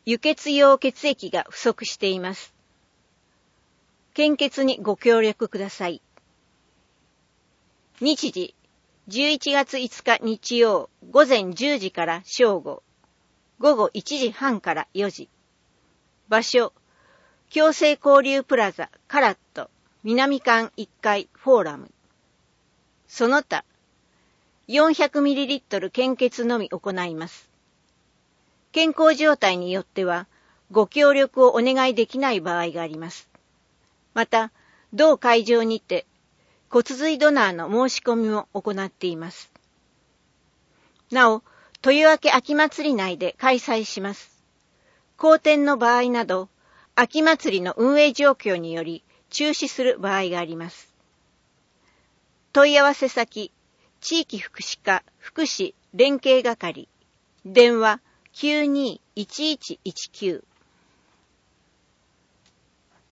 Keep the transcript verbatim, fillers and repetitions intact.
輸血用血液が不足しています。献血にご協力ください。日時、じゅういちがついつか日曜、午前じゅうじから正午、午後いちじはんからよじ。場所、共生交流プラザカラット南館いっかいフォーラム。その他、よんひゃくミリリットル 献血のみ行います。健康状態によっては、ご協力をお願いできない場合があります。また、同会場にて、骨髄ドナーの申し込みも行っています。なお、豊明秋祭り内で開催します。好天の場合など、秋祭りの運営状況により中止する場合があります。問い合わせ先、地域福祉課福祉連携係、電話 きゅうにーいちいちいちきゅう